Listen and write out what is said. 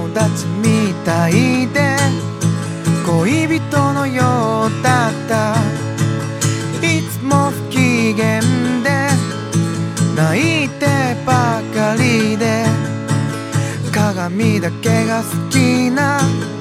達みたいで恋人のようだった。いつも不機嫌で泣いてばかりで鏡だけが好きな